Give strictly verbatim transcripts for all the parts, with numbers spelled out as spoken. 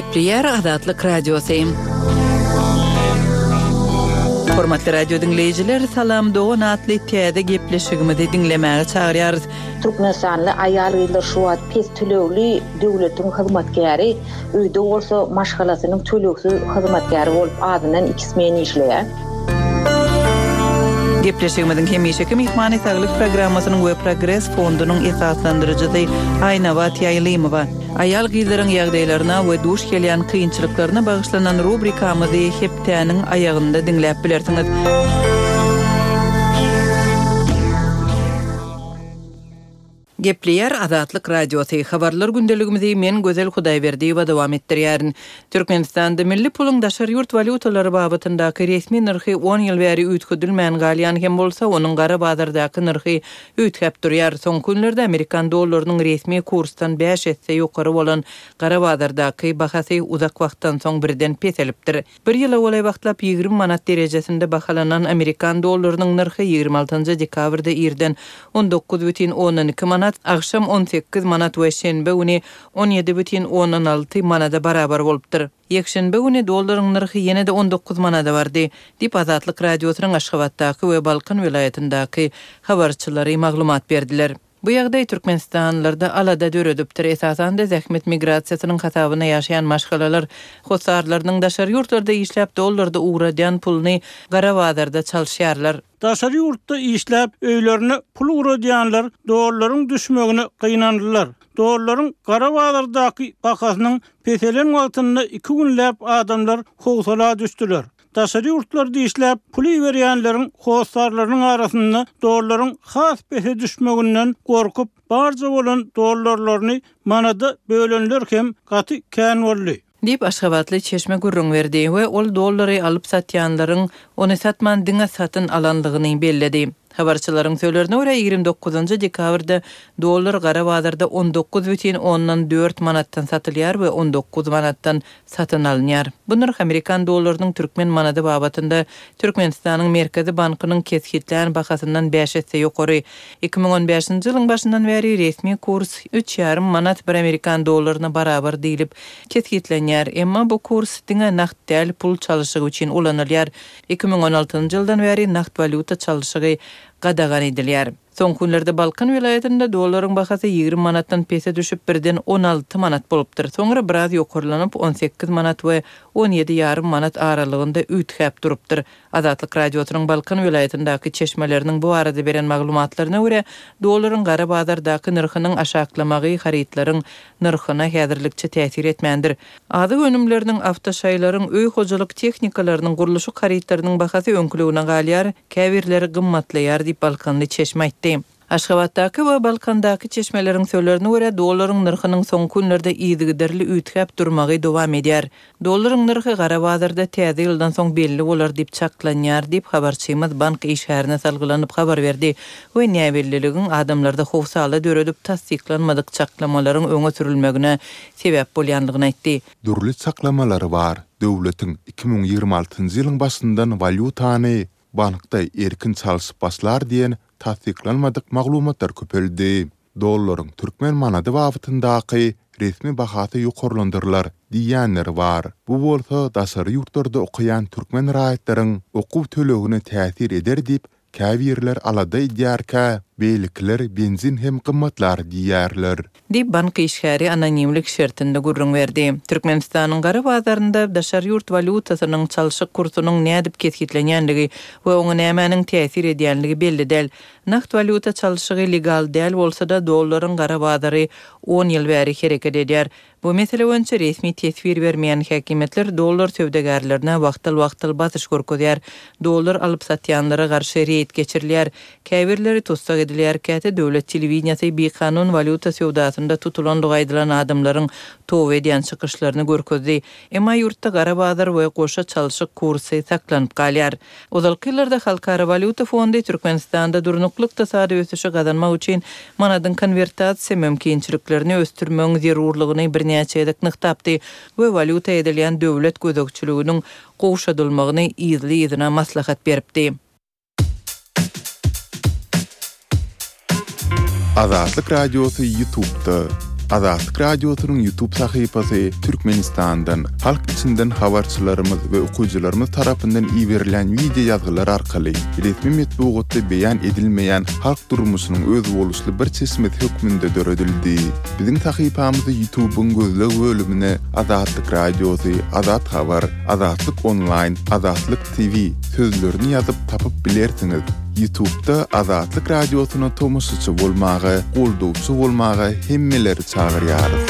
Gepliyer Azatlyk Radiosu. Hormatly radio dinleyijiler, salam Doğan atly täze gepleşigimizi dinlemäge çagyrýarys. Türkmenistanly aýal gyzlar şu wagt pes tölegli döwletiň hyzmatgäri, öýde bolsa maşgalasynyň tölegsiz hyzmatgäri bolup adynan iki smen işleýär. Gepleşigimizin hemişeki mihmany saglyk programmasynyň we Progress fondunyň esaslandyrjysy Aýnawa Tiýaýlymowa aýal gyzlaryň ýagdaýlaryna we duş gelýän kynçylyklaryna bagyşlanan rubrikamyzy hepdäniň aýagynda dinläp bilersiňiz. Gepliyer Azatlyk Radiosu habarlar gündeligimizi men Gözel Hudaýberdi we dowam etdirýärin. Türkmenistanda milli puluň daşary ýurt valyutalary babatyndaky resmi narhy on ýyl bäri üýtküdilmän galýan hem bolsa onuň gara bazardaky narhy üýtgäp durýar. Soň günlerde Amerikan dollarynyň resmi kursdan beş etse ýokary bolan gara bazardaky bahasy uzak wagtdan soň birden peselipdir. Bir ýyla bolay wagtlap ýygrimi manat derejesinde bahalanan Amerikan dollarynyň narhy ýygrimi altynjy dekabrda ýerden on dokuz бүтүн onuň iki manat, akşam on sekiz manat we şenbe güni on ýedi бүтүn onuň alty manada barabar bolupdyr. Ýekşenbe güni dollaryň narhy ýene-de on dokuz manada bardy, diýip Azatlyk Radiosynyň Aşgabatdaky we Balkan vilayatyndaky habarçylary maglumat berdiler. Bu ýagdaý Türkmenistanlarda alada döredipdir. Esasan da zähmet migrasiýasynyň hasabyna ýaşaýan maşgalalar hosarlarynyň daşary ýurtlarda işläp dollarda uğradýan pulny gara bazarda çalşýarlar. Daşary ýurtda işläp öýlerini pul uğradýanlar dollaryň düşmegine gynandylar. Dollaryň gara bazardaky bahasynyň peselen wagtynda iki günläp adamlar howsala düşdiler. Daşary ýurtlarda işläp pul berýänleriň howsarlarynyň arasynda dollaryň has pese düşmeginden gorkup barja bolan dollarlaryny manada bölenler hem gaty kän boldy. Dip Aşgabatly Çeşme gurrun berdi we ol dollary alyp satýanlaryň ony satman diňe satyn alandygyny belledi. Habarçylaryň söýlerine görä ýygrimi dokuzunjy dekabrda dollar gara bazarda on dokuz бүтүn onuň dört manatdan satylýar we on dokuz manatdan satyn alınýar. Bu narh Amerikan dollarynyň türkmen manady babatynda Türkmenistanyň Merkezi Bankynyň kesgitlen bahasyndan beş etse ýokary. iki ming on beşinji ýylyň başyndan beri resmi kurs üç ýarym manat bir Amerikan dollaryna barabar diýilip kesgitlenýär. Emma bu kurs diňe naqd däl pul çalyşygy üçin ulanylýar. iki ming on altynjy ýyldan beri naqd valyuta çalyşygy gadagan edilýär. Soň günlerde Balkan vilayatynda dollaryň bahasy ýygrimi manatdan pese düşüp birden on alty manat bolupdyr. Soňra biraz ýokarlanyp on sekiz manat we on ýedi ýarym manat aralygynda üýtgäp durupdyr. Azatlyk Radiosynyň Balkan vilayatyndaky çeşmeleriniň bu arada beren maglumatlaryna görä, dollaryň gara bazardaky narhynyň aşaklamagy haritlaryň narhyna häzirlikçe täsir etmändir. Ady önümleriniň awtoşaýlaryň öý hojalyk tehnikalarynyň guruluşy haritlarynyň bahasy öňküligine galýar, käbirleri gymmatlaýar diýip Balkanly çeşme aýtdy. Aşgabatdaky we Balkandaky çeşmeleriň söýlerine görä dollaryň narhynyň soň günlerde ýygyderli üýtgäp durmagy dowam edýär. Dollaryň narhy gara bazarda täze ýyldan soň belli bolar diýip çaklanýar diýip habarçymyz bank işgärine salgylanyp habar berdi. We näbelliligiň adamlarda howsala döredip tasdiklanmadyk çaklamalaryň öňe sürülmegine sebäp bolýanlygyny aýtdy. Dürli çaklamalary bar. Döwletiň iki ming ýygrimi altynjy ýylyň başyndan valyutany bankda erkin çalyşyp başlar diýen tasdiklanmadyk maglumatlar köpeldi. Dollaryň türkmen manady wagtyndaky resmi bahasy ýokarlandyrylar diýenler bar. Bu bolsa daşary ýurtlarda okuyan türkmen raýatlaryň okuw tölegine täsir eder diýip käbirler alada edýärkä, beýlikler benzin hem gymmatlar diýerler. Diýip bank işgäri anonimlik şertinde gurrun berdi. Türkmenistanyň gara bazarynda daşary ýurt valyutasynyň çalyşyk kursunyň nädip kesgitlenýänligi we oňa nämäniň täsir edýänligi belli däl. Naqd valyuta çalyşygy legal däl bolsa da dollaryň gara bazary on ýyl bäri hereket edýär. Bu mesele boýunça resmi tesbir bermeýän häkimetler dollar söwdegärlerine wagtal-wagtal batyş görkezýär. Dollar alyp satýanlara garşy reýt geçirilýär. Käbirleri tutsak edilýär. Käte döwlet telewizionyny bir kanun valyuta söwdasynda tutulan dogaýdylan adamlaryň tow edýän çykyşlaryny görkezdi. Emma ýurtda gara bazar we goşa çalyşyk kursy saklanyp galýar. Ozalky ýyllarda Halkara Valyuta Fondy Türkmenistanda durnuklyk tasady ösüşi gazanmak üçin manadyň konvertasiýa mümkinçiliklerini östürmegiň zerurlygyny bir näçe edek nyktapdy we valyuta edilýän döwlet gözegçiliginiň gowşadylmagyny ýyly-ýylyna maslahat beripdi. Azatlyk Radiosu YouTube'da Azatlyk radiosynyň YouTube sahypasy Türkmenistandan, halk içinden habarçylarymyz we okuyjylarymyz tarapyndan ýiberilen video ýazgylar arkaly resmi metbuatda beýan edilmeýän halk durmuşynyň öz boluşly bir çeşmet hökmünde döredildi. Biziň sahypamyzy YouTube'un gözleg bölümine Azatlyk radiosy, Azat habar, Azatlyk online, Azatlyk T V sözlerini ýazyp tapyp bilersiňiz. YouTube'da Azatlyk radiosyna tomusçy bolmagy, goldowçy bolmagy hemmeleri çagyrýarys.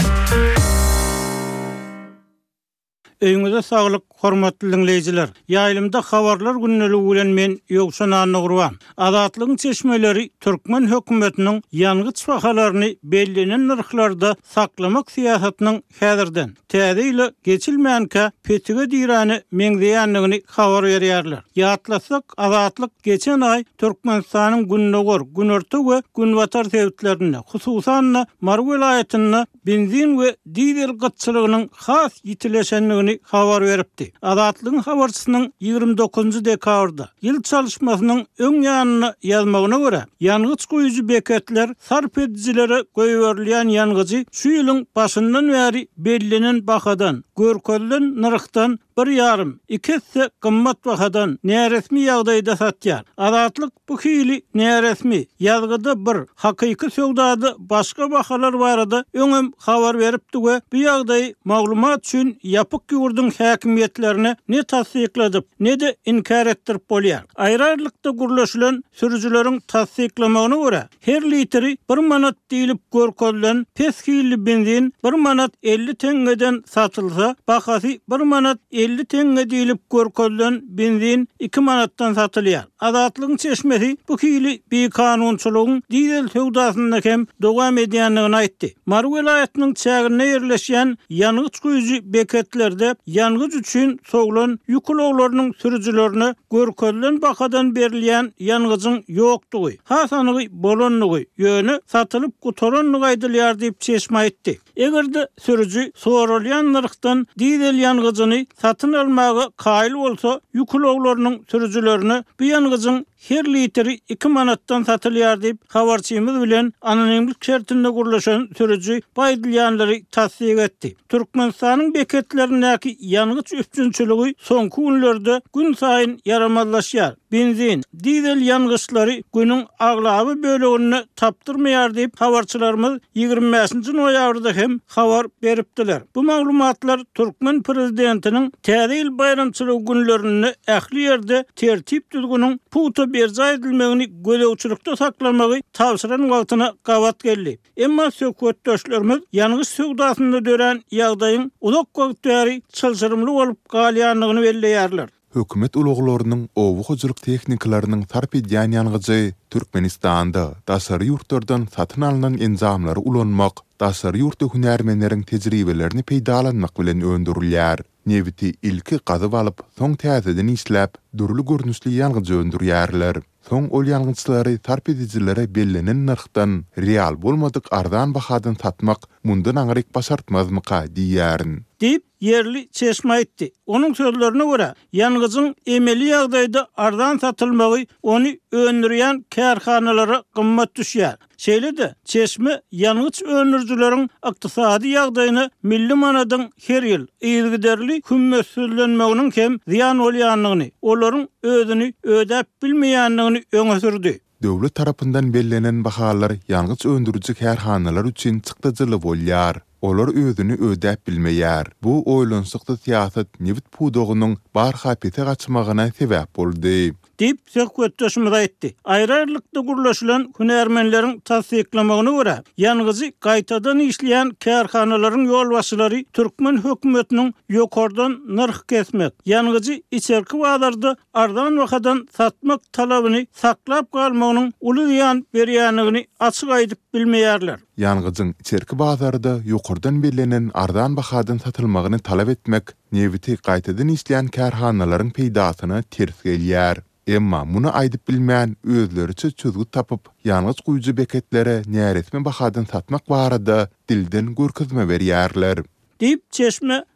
Öňüňize saglyk, hormatly dinleýijiler. Ýaýlymda habarlar günneligi bilen men Ýogşan Anygurwan. Azatlygyň çeşmeleri Türkmen hökümetiniň ýangıç bahalaryny bellenen narhlarda saklamak siýasatynyň häzirden täze ile geçilmeýänkä petige dirany meňzeýänligini habar berýärler. Ýatlasak, Azatlyk geçen ay Türkmenistanyň günnegor, günorta we günbatar sebäplerini, hususan Marw vilayatyny benzin we dizel gıtçylygynyň has ýitileşenligini habar beripdi. Azatlygyň habarçysynyň ýygrimi dokuzunçy dekabrda ýyl çalışmasynyň öň ýanyny ýazmagyna görä, ýangıç goýucu beketler sarp edicilere goýberilýän ýangıjy şu ýylyň başyndan bäri bellenen bahadan, görkezlen narhdan bir yarım, ikisi kımmat bahadan näresmi ýagdaýda satýar. Azatlyk bu hili näresmi ýazgyda bir hakyky söwdady başga bahalar barada öňem habar beripdi we bu ýagdaý maglumat üçin ýapyk ýurdun häkimiýetlerine ne tasdikledik, ne de inkar etdirip bolýar. Aýrarlykda gurlaşylan sürüjüleriň tasdiklamagyna görä, her litri bir manat diýilip görkezlen peskili benzin bir manat elli teňgeden satylsa, bahasy bir manat elli teňge diýilip görkezlen benzin iki manatdan satylýar. Azatlygyň çeşmesi bu hili bir kanunçylygyň dizel söwdasynda hem dowam edýänligini aýtdy. Marw vilayatynyň çägine ýerleşýän ýangıç goýucu beketlerde ýangıç üçin soglan ýükloglarynyň sürüjülerini görkezlen bahadan berilýän ýangıjyň ýokdugy, hasanygy bolanlygy ýöne satylyp gutoranlygy aýdylýar diýip çeşme aýtdy. Egerde sürüjü sorulýan narhdan dizel ýangıjyny satyn almagy kaýyl bolsa, ýükloglarynyň sürüjülerini bu ýangıjyň her litri iki manatdan satylýar diýip habarçymyz bilen anonimlik şertinde gurlaşan sürüjü baýdylýanlary tasdik etdi. Türkmenistanyň beketlerindäki ýangıç üstünçüligi soňky günlerde gün saýyn yaramazlaşýar. Benzin, dizel ýangıçlary günüň aglaby bölegini tapdyrmaýar diýip habarçylarymyz ýygrimi beşinçi noýabrda hem habar beripdiler. Bu maglumatlar Türkmen prezidentiniň täze ýyl bayramçylygy günlerini ähli ýerde tertip düzgünüň puta berja edilmegini gölegçilikde saklamagy tawsyran wagtyna gawat geldi. Emma söhbetdeşlerimiz ýangıç söwdasynda dören ýagdaýyň uzak wagt bäri çylşyrymly bolup galýanlygyny belleýärler. Hökümet uluglarynyň owu hojulyk tehnikalarynyň sarp edýän ýangıjy Türkmenistanda daşary ýurtlardan satyn alynan enzamlary ulanmak, daşary ýurtda hünärmenleriň tejribelerini peýdalanmak bilen öndürilýär. Nebiti ilki gazyp alyp, soň täzeden işläp, durly görnüşli ýangıjy öndürýärler. Soň ol ýangıçlary sarp edicilere bellenen narhdan real bolmadyk ardan bahadan satmak mundan aňryk başartmazmyka diýärin. Dip yerli çeşme aýtdy. Onuň sözlerine görä, ýangıjyň emeli ýagdaýda ardan satylmagy ony öndürýän kärhanalara gymmat düşýär. Şeýle-de çeşme ýangıç öndürjüleriň ykdysady ýagdaýyny milli manadan her ýyl ýygyderli hümmetlenmeginiň hem ziýan bolýanlygyny, olaryň özüni ödäp bilmeýänligini öňe sürdi. Döwlet tarapyndan bellenen bahalar ýangıç öndürjü kärhanalar üçin çykdyjyly bolýar. Olar özüni ödäp bilmeýär. Bu oýlansykda siýasat nebit pudogynyň bar hapete gaçmagyna sebäp boldy. Dip söhbetdeşimiz aýtdy. Aýrarlykda gurlaşylan hünärmenleriň tasdiklamagyna görä, ýangıjy gaýtadan işleýän kärhanalaryň ýolbaşçylary Türkmen hökümetiniň ýokardan narh kesmek, ýangıjy içerki bazarda ardan bahadan satmak talabyny saklap galmagynyň uly ýan berýänligini açyk aýdyp bilmeýärler. Ýangıjyň içerki bazarda ýokardan bellenen ardan bahadan satylmagyny talap etmek, nebiti gaýtadan işleýän kärhanalaryň peýdasyna ters gelýär. Emma muny aýdyp bilmän özleriçe çözgüt tapyp, ýangıç goýucu beketlere näresmi bahadan satmak barada dilden görkezme berýärler. Dip çeşme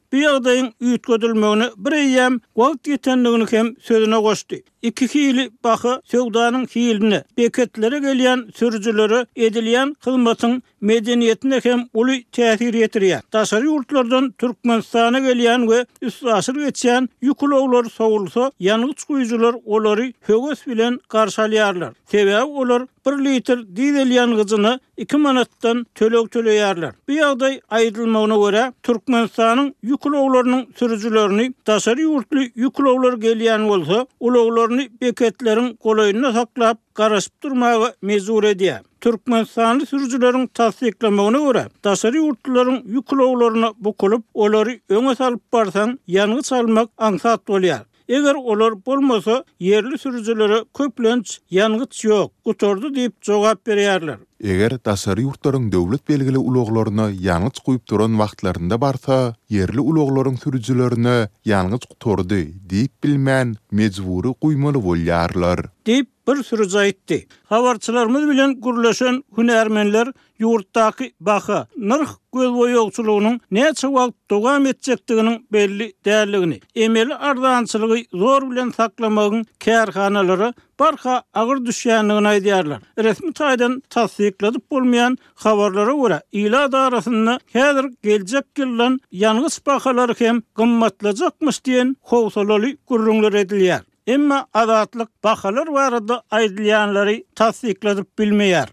Bu ýagdaýyň üýtgedilmegine bir eýýäm wagt ýetenligini hem sözüne goşdy. İki hili baky söwdanyň hiline, beketlere gelýän sürüjilere edilýän hyzmatyň medeniýetine hem uly täsir ýetirýär. Daşary ýurtlardan Türkmenistana gelýän we üst aşyr geçýän ýüklewler sowulsa, ýanyç guýjylar olary höwes bilen garşalýarlar. Sebäbi olar bir litr dizel ýanygyny iki manatdan tölek töleýärler. Bu ýagdaý aýdylmagyna görä Türkmenistanyň ýüklewlerini sürüjilerini daşary ýurtly ýüklewler gelýän bolsa, ulaglaryny beketlerin golaýyna saklap garaşyp durmagy mezur edýär. Türkmenistanly sürüjileriň tasdiklamagyna görä, daşary ýurtlaryň ýüklewlerini bukulup, olary öňe salyp barsaň, ýanygy salmak aňsat bolýar. Eger olar bolmasa, yerli sürüjilere köplenç ýanygyç ýok, gutordy diýip jogap berýärler. Eger daşary ýurtlaryň döwlet belgili ulaglaryny ýanyç guýup duran wagtlarynda barsa, yerli ulaglaryň sürüjilerine ýanyç gutordy diýip bilmän mejbury guýmaly bolýarlar. Diýip bir sürüj aýtdy. Habarçylarymyz bilen gürleşen hünärmenler ýurtdaky baha, nırh göz boýagçylygynyň näçe wagt dowam etjekdiginiň belli dälligini, emeli ardançylygy zor bilen saklamagyň kärhanalary barha agyr düşýänligini aýdýarlar. Resmi taýdan tasdikladyp bolmaýan habarlara görä, ila darasynda häzir geljek ýyldan ýanyç bahalary hem gymmatlajakmyş diýen howsalaly gürrüňler edilýär. Emma adatlyk bahalar barada aýdylýanlary tasdikladyp bilmeýär.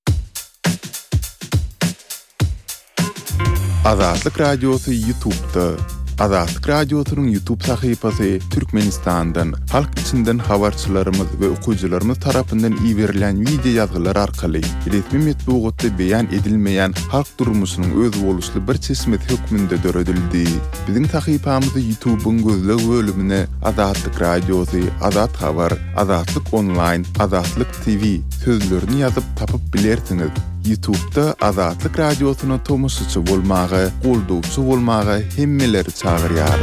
Azatlyk radiosu YouTube'da. Azatlyk radiosynyň YouTube sahypasy Türkmenistandan, halk içinden habarçylarymyz we okuwçylarymyz tarapyndan iýerilen video ýazgylar arkaly resmi metbuatda beýan edilmeýän halk durmuşynyň öz boluşly bir çeşmet hökmünde döredildi. Biziň sahypamyzy YouTube'un gözleg bölümine Azatlyk radiosu, Azat habar, Azatlyk online, Azatlyk T V sözlerini ýazyp tapyp bilersiňiz. YouTube'da Azatlyk radiosyna tomusçy bolmagy, goldowçy bolmagy hemmeleri çagyrýar.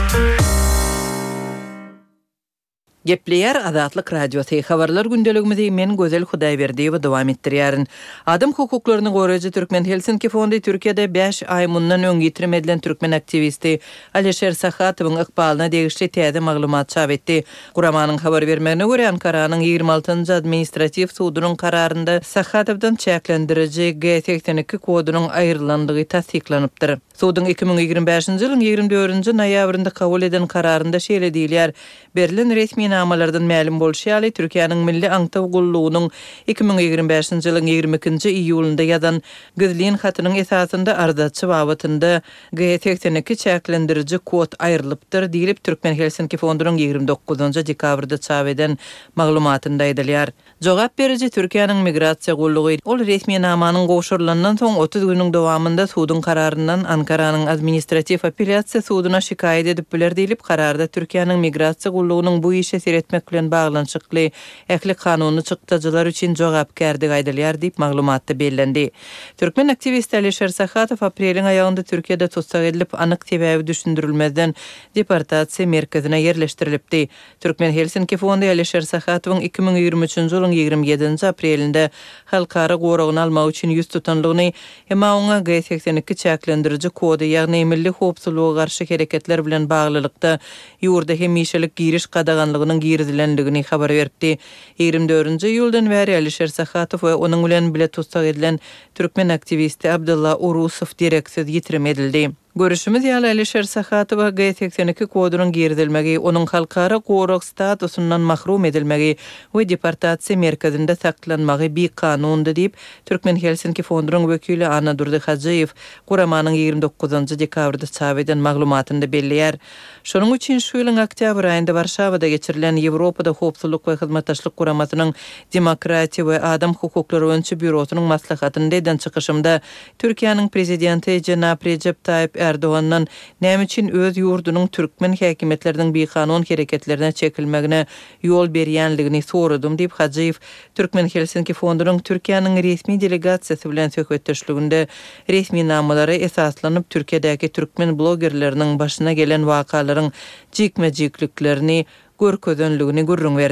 Gepleýär Azatlyk radiosu habarlar gündeligimizi men Gözel Hudaýberdiýew dowam etdirýärin. Adam hukuklaryny goraýjy Türkmen Helsinki fondy Türkiýede beş ay mundan öň getirmedilen türkmen aktivisti Aleşer Sahatowyň ykbalyna degişli täze maglumat çap etdi. Guramanyň habar bermegine görä Ankaranyň ýygrimi altynjy administrativ sudynyň kararynda Sahatowdan çäklendiriji G seksen iki kodunyň aýrylandygy tasdiklanypdyr. Sudyň iki ming ýygrimi beşinji ýylyň ýygrimi dördünji noýabrynda kabul eden kararynda şeýle diýilýär. Berlin resmi namalardan ma'lum bolşýaly Türkiýanyň milli aňtaw gullugynyň iki ming ýygrimi beşinji ýylyň ýygrimi ikinji iýulynda ýazan gözlien hatynyň esasynda ardaçy wagtynda G seksen iki çäklendiriji kod aýrylypdyr diýilip Türkmen Helsinki fondunyň ýygrimi dokuzunji dekabrda çap eden maglumatynda aýdylýar. Jogap beriji Türkiýanyň migrasiýa gullugy ol resmi namanyň goşurlandan soň otuz güniň dowamında sudyň kararyndan Ankaranyň administrativ apelляsiýa sudyna şikaýet edip biler diýilip kararda Türkiýanyň migrasiýa gullugynyň bu işe seretmek bilen baglanşykly ähli kanuny çykdyjylar üçin jogapkärdik aýdylýar diýip maglumatda bellendi. Türkmen aktivisti Aleşer Sahatow apreliň aýagynda Türkiýede tutsak edilip anyk sebäbi düşündirilmezden deportasiýa merkezine yerleşdirilipdi. Türkmen Helsinki fondy Aleşer Sahatowyň iki ming ýygrimi üçinji ýylyň ýygrimi ýedinji aprelinde halkara goragyny almak üçin ýüz tutanlygyny hema oňa G seksen iki çäklendiriji kody ýagny milli howpsuzlyga garşy hereketler bilen baglylykda ýurda hemişelik giriş qadaganlygynyň girdilenligini habar berdi. ýygrimi dördünji ýyldan bäri Aleşer Sahatow we onuň bilen bile tutsak edilen türkmen aktivisti Abdullah Urusow direksiz ýitirim edildi. Görüşimiz ýaly Aleşer Sahatow G seksen iki kodunyň girdilmegi, onuň halkara gorag statusundan mahrum edilmegi we deportasiýa merkezinde saklanmagy bir kanundy diýip Türkmen Helsinki fondunyň wekili Anna Durdy Hajyýew Guramanyň ýygrimi dokuzunji dekabrda çap eden maglumatynda belliýär. Şonuň üçin şu ýylyň oktyabr aýynda Warşawada geçirilen Ýewropada howpsuzlyk we hyzmatdaşlyk guramasynyň demokratiýa we adam hukuklary öňçü bürosynyň maslahatynda eden çykyşymda Türkiýanyň prezidenti Jenap Recep Tayyip Erdoğan'dan näme üçin öz ýurdunyň türkmen häkimetlerining bir kanun hereketlerine çekilmegine ýol berýänligini soradym diýip Hajyýew Türkmen Helsinki fondunyň Türkiýanyň resmi delegasiýasy bilen söhbetdeşliginde resmi namalary esaslanyp Türkiýedäki türkmen blogerleriniň başyna gelen wakalaryň jikme-jikliklerini görkezönligini gurrun berdi.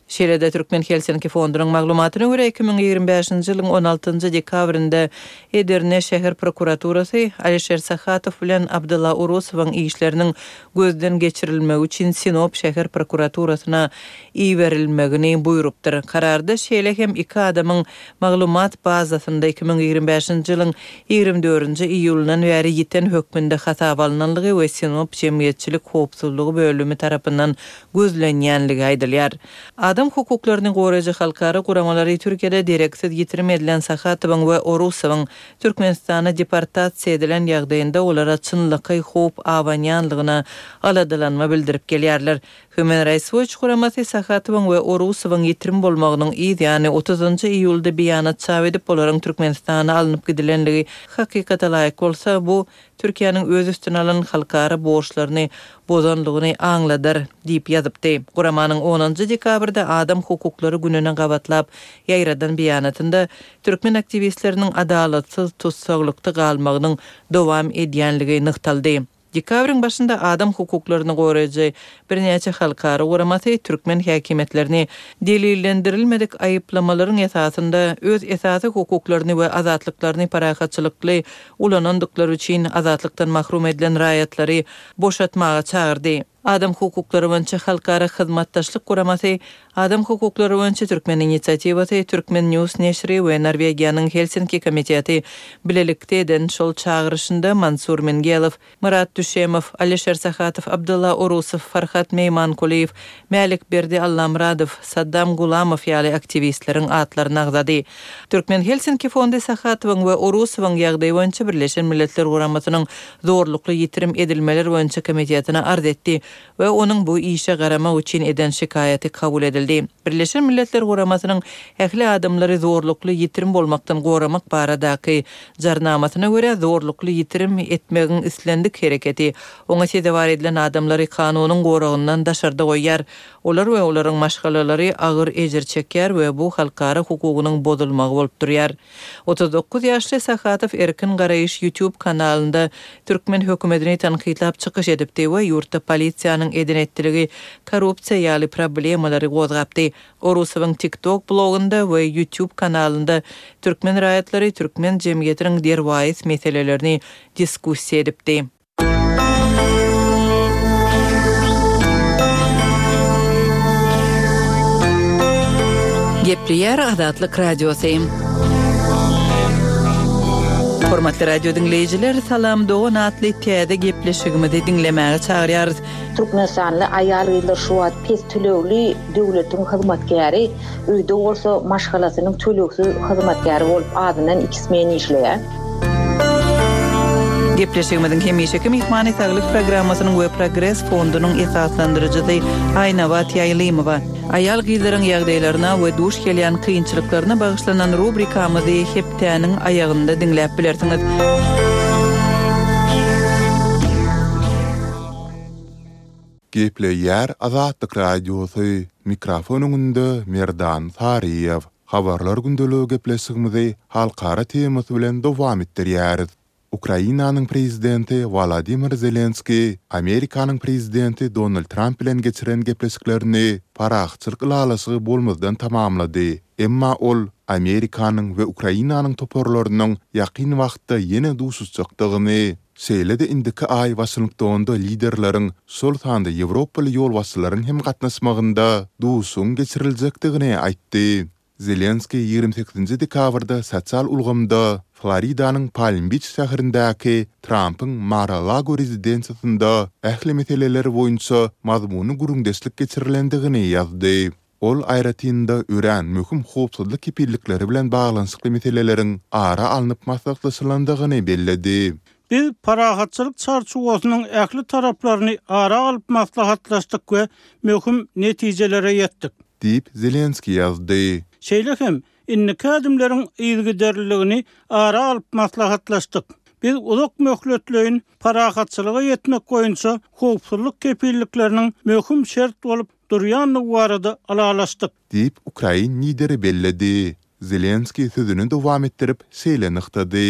Şeýle-de Türkmen Helsinki fondunyň maglumatyna görä iki bin ýygrimi beşinji ýylyň on altynjy dekabrynda Edirne şäher prokuraturasy Alişer Sahatov bilen Abdulla Urusowyň işleriniň gözden geçirilmegi üçin Sinop şäher prokuraturasyna iýerilmegini buýrupdyr. Kararda şeýle hem iki adamyň maglumat bazasynda iki bin ýygrimi beşinji ýylyň ýygrimi dördünji iýulundan bäri ýiten hökmünde hata alınanlygy we Sinop Jemgyýetçilik howpsuzlygy bölümi tarapyndan gözlenýänligi aýdylýar. Adam hukuklaryny goraýjy halkara guramalary Türkiýede direksiz ýitirim edilen Sahatowyň we Urusowyň Türkmenistana deportasiýa edilen ýagdaýynda olara çynlyky howp awanýanlygyna aladylanma bildirip gelýärler. Human Rights Watch guramasy Sahatowyň we Urusowyň ýitirim bolmagynyň ýa-ni otuzynjy iýulda beýanat çap edip olaryň Türkmenistana alınıp gidilenligi hakykata laýyk bolsa, bu Türkiýanyň öz üstüne alan halkara borçlaryny bozanlygyny aňladyr diýip ýazypdy. Guramanyň onunjy dekabrda Adam hukuklary gününe gabatlap ýaýradan beýanatynda türkmen aktivistleriniň adalatsyz tutsaglykda galmagynyň dowam edýänligi nykdaldy. Dekabrın başında adam hukuklaryny goraýjy birnäçe halkara guramasy türkmen häkimetlerini delillendirilmedik aýyplamalaryň esasında öz esasy hukuklaryny we azatlyklaryny parahatçylykly ulanandyklary üçin azatlykdan mahrum edilen raýatlary boşatmaga çağırdy. Adam hukuklary boýunça halkara hyzmatdaşlyk guramasy Adam hukuklary boýunça Türkmen inisiatiwasy, Türkmen News neşri we Norwegiýanyň Helsinki komiteti bilelikde eden şol çağırışynda Mansur Mengelow, Murat Düşemow, Alişer Sahatov, Abdulla Urusow, Farhat Meymankuliýew, Mälik Berdi Allamradow, Saddam Gulamow ýaly aktivistleriň atlaryny agzady. Türkmen Helsinki fondy Sahatowyň we Urusowyň ýagdaýy boýunça Birleşen Milletler Guramasynyň zorlukly ýitirim edilmeler boýunça komitetine arz etdi we onuň bu işe garamak üçin eden şikayaty kabul edildi. Birleşen Milletler Guramasynyň ähli adamlary zorlukly ýitirim bolmakdan goramak baradaky jarnamasyna görä zorlukly ýitirim etmegiň islendik hereketi oňa sedewar edilen adamlary kanunyň goragyndan daşarda goýýar. Olar we olaryň maşgalalary agyr ejir çekýär we bu halkara hukugynyň bozulmagy bolup durýar. otuz dokuz ýaşly Sahatow erkin garaýyş YouTube kanalynda Türkmen hökümetini tanqidlap çykyş edipdi we ýurtda polisiýanyň edin etdirigi korrupsiýa ýaly problemalary gozgapdy. Urusowyň TikTok blogunda we YouTube kanalynda Türkmen raýatlary Türkmen jemgyýetiniň derwaýys meselelerini diskussiýa edipdi. Gepliýär Azatlyk Radiosu. Hormatly radio dinleyijiler, salam dogan atly täze gepleşigimizi dinlemäge çagyrýarys. Türkmenistanly aýal gyzlar şu wagt pes tölegli döwletiň hyzmatkäri, öýde bolsa maşgalasynyň töleksiz hyzmatkäri bolup adynan ikismen işleýär. Gepleşigimiziň hemişeki mihmany saglyk programmasynyň we Progress fondunyň esaslandyrjysy Aýnawat Ýaýlymowa aýal gyzlaryň ýagdaýlaryna we duş gelýän kynçylyklaryna bagyşlanan rubrikamyzy heptäniň aýagynda dinläp bilersiňiz. Gepleýär Azatlyk Radiosu mikrofonuňda Merdan Tariýew. Habarlar gündeligi gepleşigimizi halkara temasy bilen dowam etdirýäris. Ukrainanyň prezidenti Volodymyr Zelenski, Amerikanyň prezidenti Donald Trump bilen geçiren gepleşiklerini paraxçylyk lalasy bolmazdan tamamlady. Emma ol Amerikanyň we Ukrainanyň toporlarynyň ýakyn wagtda ýene duşuşjakdygyny, seýlede indiki aý Washingtonda liderleriň sol tanda Ýewropaly ýolbaşçylaryň hem gatnaşmagynda duşun geçiriljakdygyny aýtdy. Zelenski ýygrimi sekizinji dekabrda sosial ulgamda Floridanyň Palm Beach şäherindäki Trump'ın Mar-a-Lago rezidensiýasynda ähli meseleleri boýunça mazmuny gurungdeşlik geçirilendigini ýazdy. Ol aýratynda ören möhüm howpsuzlyk kepillikleri bilen baglanyşykly meseleleriň ara alınıp maslahatlaşylandygyny belledi. Biz parahatçylyk çarçuwasynyň ähli taraplaryny ara alyp maslahatlaşdyk we möhüm netijelere ýetdik, diýip Zelenski ýazdy. Şeýle hem inniki adamlaryň ýygyderligini ara alyp maslahatlaşdyk. Biz uzak möhletleýin parahatçylyga ýetmek boýunça howpsuzlyk kepillikleriniň möhüm şert bolup durýanlygy barada alalaşdyk, diýip Ukraina lideri belledi. Zelenski sözüni dowam etdirip şeýle nyktady.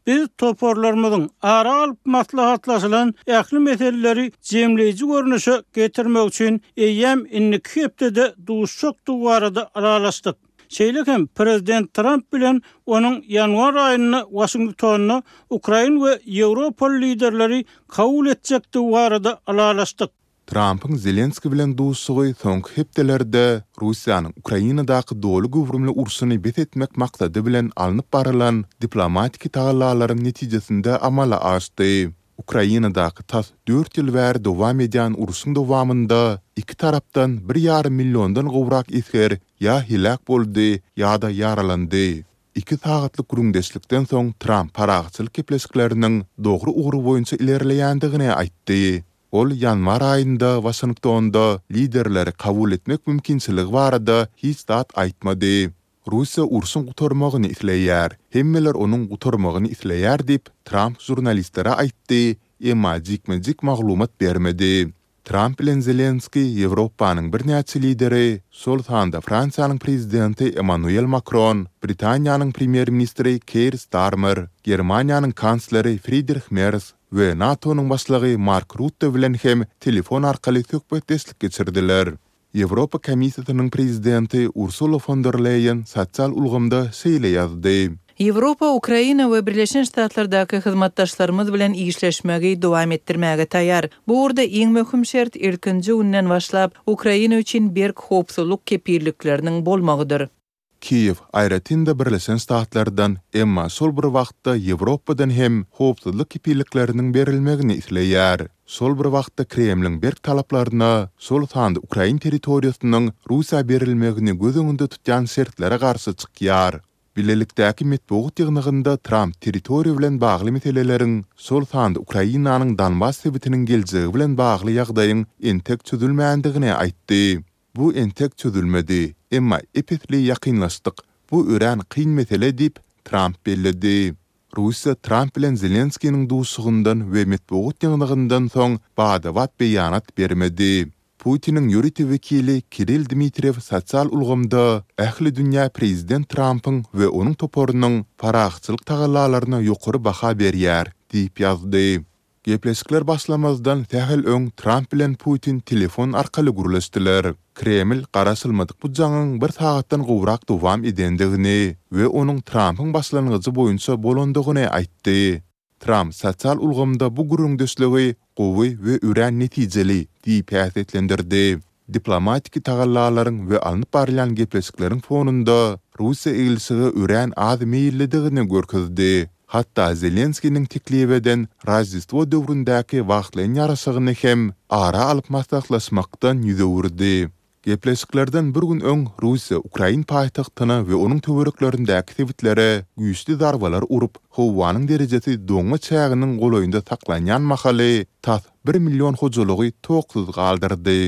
Biz toporlarymyzyň ara alyp maslahatlaşylan ähli meseleleri jemleýiji görnüşe getirmek üçin eýem inniki hepdede duşşok duwarada aralaşdyk. Şeýlekem Prezident Trump bilen onuň ýanwar aýyna Washingtonna Ukraina we Ýewropa liderleri kabul etjekdi barada aralaşdyk. Trump'ın Zelenski bilen duşsugy soňky hepdelerde Russiýanyň Ukrainadaky dolu gowrumly ursuny bet etmek maksady bilen alınıp baralan diplomatik tagallalaryň netijesinde amala aşdy. Ukrainadaky tas dört ýyl bäri dowam edýän urusyň dowamında iki tarapdan bir ýarym milliondan gowrak isger ýa hilak boldy ýa-da yaralandy. İki sagatlyk gurungdeşlikden soň Trump paragçylyk kepleşikleriniň dogry ugry boýunça ilerleýändigini aýtdy. Ol ýanwar aýynda Washingtonda liderleri kabul etmek mümkinçiligi barada hiç dat aýtmady. Russiýa ursun gutarmagyny isleýär, hemmeler onuň gutarmagyny isleýär diýip Trump jurnalistlere aýtdy, emma jikmejik maglumat bermedi. Trump bilen Zelenski Ýewropanyň bir näçe lideri, sol tanda Fransiýanyň prezidenti Emmanuel Macron, Britaniýanyň premier ministri Keir Starmer, Germaniýanyň kansleri Friedrich Merz we NATO'nun başlygy Mark Rutte bilen hem telefon arkaly söhbetdeşlik geçirdiler. Ýewropa Komissiýasynyň prezidenti Ursula von der Leyen sosial ulgamda şeýle ýazdy. Ýewropa, Ukraina we Birleşen Ştatlardaky hyzmatdaşlarymyz bilen işleşmäge dowam etdirmäge taýýar. Bu urda iň möhüm şert ilkinji günden başlap Ukraina üçin berk howpsuzlyk kepirlikleriniň bolmagydyr. Kiev aýratynda Birleşen Ştatlardan emma sol bir wagtda Ýewropadan hem howpsuzlyk kepirlikleriniň berilmegini isleýär. Sol bir wagtda Kremliň berk talaplaryna sol tanda Ukraina territoriýasynyň Russiýa berilmegini göz öňünde tutýan şertlere garşy çykýar. Bilelikdäki metbuat ýygnygynda Trump territoriýa bilen bagly meseleleriň sol tanda Ukrainanyň Donbass sebitiniň geljegi bilen bagly ýagdaýyň entek çözülmändigini aýtdy. Bu entek çözülmedi, emma epetli ýakynlaşdyk. Bu ören kyn mesele diýip Trump bellidi. Russiýa Trump bilen Zelenskiň duşsugundan we metbuat ýygnygyndan soň bada wat beýanat bermedi. Putin'in ýürüti vekili Kirill Dmitriev sosial ulgamda ähli dünýä prezident Trump'ın we onuň toporunyň paragçylyk tagallalaryna ýokary baha berýär diýip ýazdy. Gepleşikler başlamazdan tähel öň Trump bilen Putin telefon arkaly gurulşdylar. Kreml garaşylmadyk bu jaňyň bir sagatdan gowrak dowam edendigini we onuň Trump'yň başlanyjy boýunça bolandygyny aýtdy. Trump sosial ulgamda bu gurungdeşligi gowy we üren netijeli diýip häsiýetlendirdi. Diplomatik tagallalaryň we alınıp barýan gepleşikleriň fonunda Russiýa egilsigi üren az meýillidigini görkezdi. Hatta Zelenskiň teklip eden Rojdestvo döwründäki wagtlaryň ýaraşygyny hem ara alyp maslahatlaşmakdan ýüzewurdi. Gepleşiklerden bir gün öň Russiýa Ukraina paýtagtyna we onuň töwereklerindäki sebitlere güýçli darbalar urup, howanyň derejesi doňa çäginiň golaýynda saklanýan mahaly tas bir million hojalygy toksuz galdyrdy.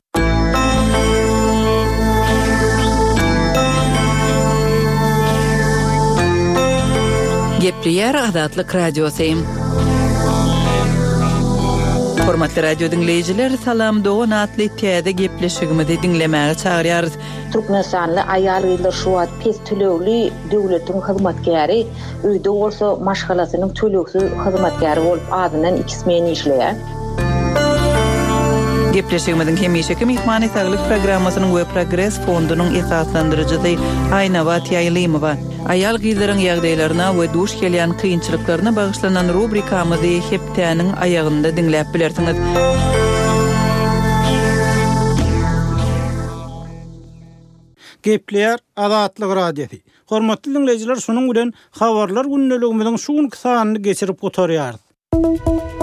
Gepleýär Azatlyk radiosu. Hormatly radio dinleyijiler, salam dogan atly täze gepleşigimizi dinlemäge çagyrýarys. Türkmenistanly aýal ýyllar şu wagt pes tölegli döwletiň hyzmatkäri, öýde bolsa maşgalasynyň töleksiz hyzmatkäri bolup adynan ikismen işleýär. Gepleşigimiziň hemişeki mehmany saglyk programmasynyň we Progress fondunyň esaslandyrjysy Aýnawat Ýaýlymowa. Aýal gyzlaryň ýagdaýlaryna we duş gelýän kynçylyklaryna bagyşlanan rubrikamyzy hepdeniň aýagynda dinläp bilersiňiz. Gepleýär Azatlyk radiosu. Hormatly dinleyijiler, şunuň bilen habarlar günneligimiziň şu gün kysanyny geçirip gotarýarys.